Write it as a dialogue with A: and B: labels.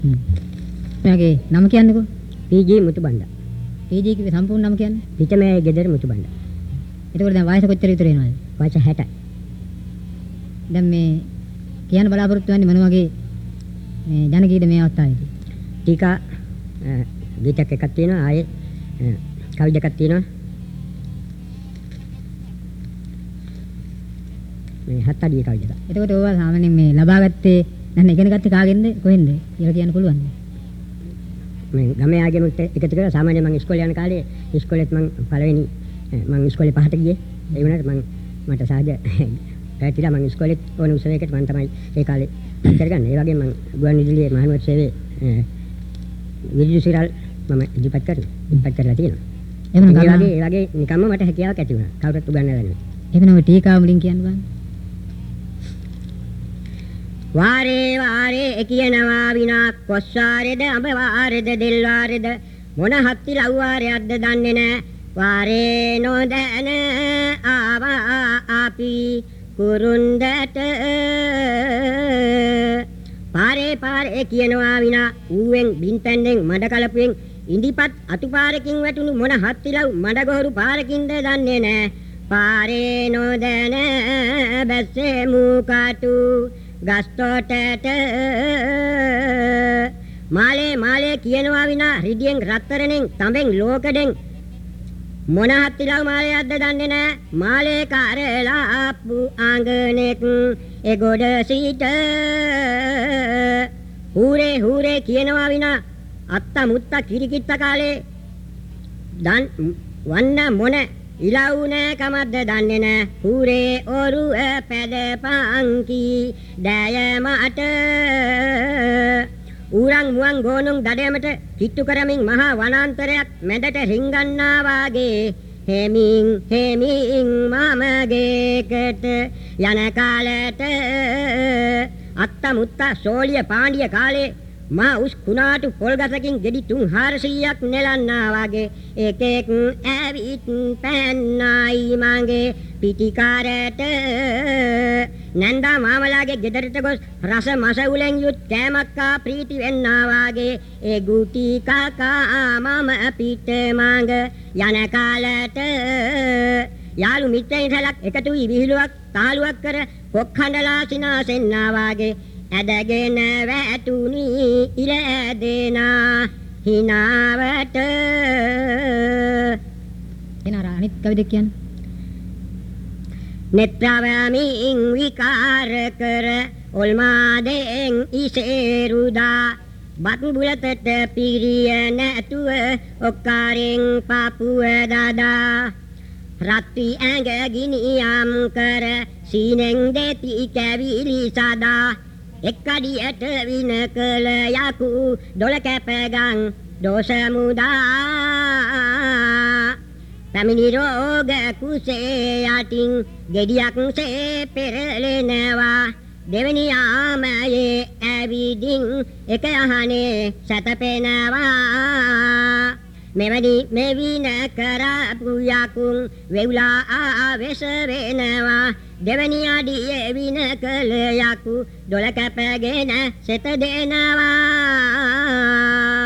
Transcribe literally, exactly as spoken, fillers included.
A: හ්ම්. එයාගේ නම කියන්නකෝ.
B: පී.ජී. මුතුබණ්ඩ.
A: පී.ජී. කිව්වේ සම්පූර්ණ නම කියන්නේ?
B: පිටමේ ගෙදර මුතුබණ්ඩ.
A: එතකොට දැන් වයස කොච්චර විතර වෙනවද?
B: වයස හැටයි.
A: දැන් මේ කියන්න බලාපොරොත්තු වෙන්නේ මොන වගේ මේ ජනගීත මේ අවස්ථාවේදී?
B: ටීකා ගීතයක් එකක් තියෙනවා ආයේ කවි දෙකක් තියෙනවා. මේ හත් අඩිය කවි දෙකක්.
A: එතකොට ඕවා සාමාන්‍යයෙන් මේ ලබාගත්තේ දැන් ඉගෙන ගත්තේ කාගෙන්ද කොහෙන්ද කියලා කියන්න පුළුවන්.
B: මම ගමේ ආගෙනුත් එකතු කරලා සාමාන්‍යයෙන් මම ඉස්කෝලේ යන කාලේ ඉස්කෝලේත් මම පළවෙනි මම ඉස්කෝලේ පහට ගියේ. ඒ වුණාට මම මට සාජ පැතිලා මම ඉස්කෝලේත් ඕන උසවයකට මම තමයි ඒ කාලේ කරගන්නේ. ඒ වගේම මම ගුවන් විදුලියේ මහනුවර සේවයේ විදුලි සිරල් මම ඉදිරිපත් කරනවා. ඉදිරිපත් කරලා තියෙනවා.
A: එහෙනම්
B: ඒ වගේ ඒ වගේ නිකම්ම මට හැකියාවක් ඇති වුණා. කවුරුත් උගන්වලා නෙවෙයි.
A: එහෙනම් ඔය ටීකා වලින් කියන්න බෑ.
B: වාරේ වාරේ කියනවා විනා කොස්සාරේද අඹ වාරේද දෙල් වාරේද මොන හත්ති ලව් වාරයක්ද දන්නේ නැ. වාරේ නොදැන ආවා අපි කුරුන්දට පාරේ පාරේ කියනවා විනා ඌවෙන් බින්තෙන්ෙන් මඩ කලපුවෙන් ඉඳිපත් අතුපාරකින් වැටුණු මොන හත්තිලව් මඩ ගොහරු පාරකින්ද දන්නේ නැ. පාරේ නොදැන බැස්සේ මූකටු ගස්තෝටට මාලේ මාලේ කියනවා විනා රිදියෙන් රත්තරණෙන් තඹෙන් ලෝකඩෙන් මොන හත්තිලව් මාලයක්ද දන්නේ නැ. මාලේ කාරලා අප්පු ආංගනෙක් ඒ ගොඩ සිට හූරේ හූරේ කියනවා විනා අත්ත මුත්ත කිරිකිත්ත කාලේ දන් වන්න මොන ඉලව් නෑ කමද්ද දන්නේ නැ. හූරේ ඔරුව පැදපංකි දෑයමට ඌරන් මුවන් ගෝනුන් දඩයමට කිට්ටු කරමින් මහා වනාන්තරයක් මැදට රිංගන්නා වාගේ හෙමින් හෙමින් මමගේකට යන කාලයට අත්ත මුත්ත සෝලිය පාණ්ඩිය කාලේ මා උස් කුණාටු පොල් ගසකින් ගෙඩි තුන් හාරසීයක් නෙලන්නා වගේ එකෙක් ඇවිත් පැන්නයි මගේ පිටිකාරට නන්දා මාමලාගේ ගෙදරට ගොස් රස මස උලෙන් යුත් කෑමක් කා ප්‍රීති වෙන්නා වගේ ඒ ගුටි කාකා මම පිට මඟ යන කාලට යාළු මිත්‍රයන් සලක් එකතු වී විහිළුවක් තාළුවක් කර කොක් හඬලා සිනාසෙන්නා වගේ ඇදගෙන වැටුනි ඉර ඇදෙනා හිනාවට.
A: එනර අනිත් කවි දෙක කියන්න.
B: නෙත්‍රාවමින් විකාර කර ඔල්මාදෙන් ඉසේරුදා බත් බුලතට පිරිය නැතුව ඔක්කාරෙන් පාපුව දාදා රත්වි ඇඟ ගිනියම් කර සීනෙන් දෙති කැවිලි සදා එක්කඩියට වින කළ යකු දොළ කැපගං දෝෂ මුදා පැමිණි රෝග කුසේ යටින් ගෙඩියක් සේ පෙරලෙනවා දෙවනි යාමයේ ඇවිදින් එක යහනේ සැතපෙනවා මෙවැනි මෙවින කරපු යකුන් වෙවුලා ආවෙස වෙනවා දෙවැනි අඩියේ වින කළ යකු දොළ කැපගෙන සෙත දෙනවා.